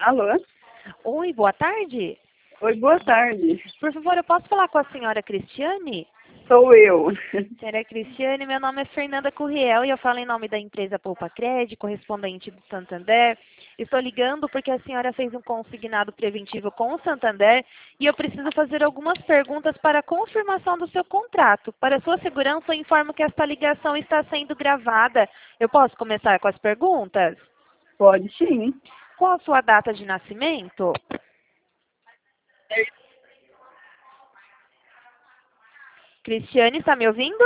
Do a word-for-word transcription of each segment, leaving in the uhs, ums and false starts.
Alô? Oi, boa tarde. Oi, boa tarde. Por favor, eu posso falar com a senhora Cristiane? Sou eu. Senhora Cristiane, meu nome é Fernanda Curriel e eu falo em nome da empresa Poupa Crédito, correspondente do Santander. Estou ligando porque a senhora fez um consignado preventivo com o Santander e eu preciso fazer algumas perguntas para a confirmação do seu contrato. Para sua segurança, eu informo que esta ligação está sendo gravada. Eu posso começar com as perguntas? Pode sim. Qual a sua data de nascimento? Cristiane, está me ouvindo?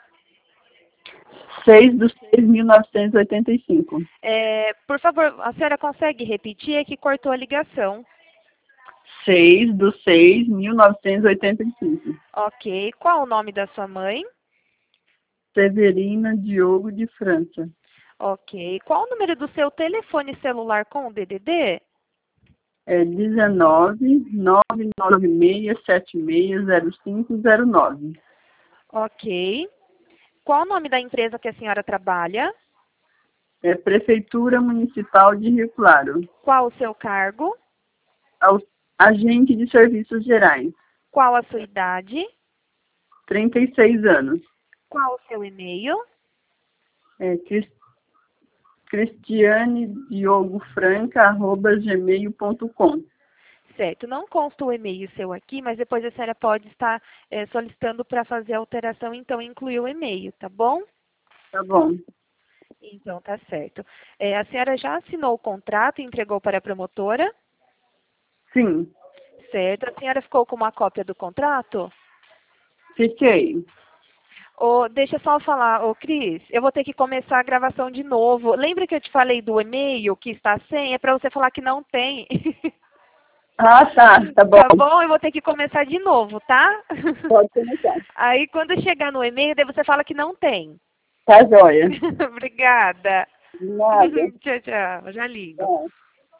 seis de seis de mil novecentos e oitenta e cinco. É, por favor, a senhora consegue repetir? É que cortou a ligação. seis de seis de mil novecentos e oitenta e cinco. Ok. Qual o nome da sua mãe? Severina Diogo de França. Ok. Qual o número do seu telefone celular com o D D D? É dezenove, nove nove seis, sete seis, zero cinco zero nove. Ok. Qual o nome da empresa que a senhora trabalha? É Prefeitura Municipal de Rio Claro. Qual o seu cargo? Ao- Agente de Serviços Gerais. Qual a sua idade? trinta e seis anos. Qual o seu e-mail? É Cris- cristiane diogo franca arroba gmail ponto com. Certo. Não consta o e-mail seu aqui, mas depois a senhora pode estar eh, solicitando para fazer a alteração, então incluir o e-mail, tá bom? Tá bom. Então, tá certo. É, a senhora já assinou o contrato e entregou para a promotora? Sim, Certo. A senhora ficou com uma cópia do contrato? fiquei. Ô, deixa eu só falar, ô Cris, eu vou ter que começar a gravação de novo. Lembra que eu te falei do e-mail que está sem? É para você falar que não tem. Ah, tá, tá bom. Tá bom? Eu vou ter que começar de novo, tá? Pode começar. Aí, quando chegar no e-mail, daí você fala que não tem. Tá joia. Obrigada. De nada. Tchau, tchau. Já ligo. Tchau.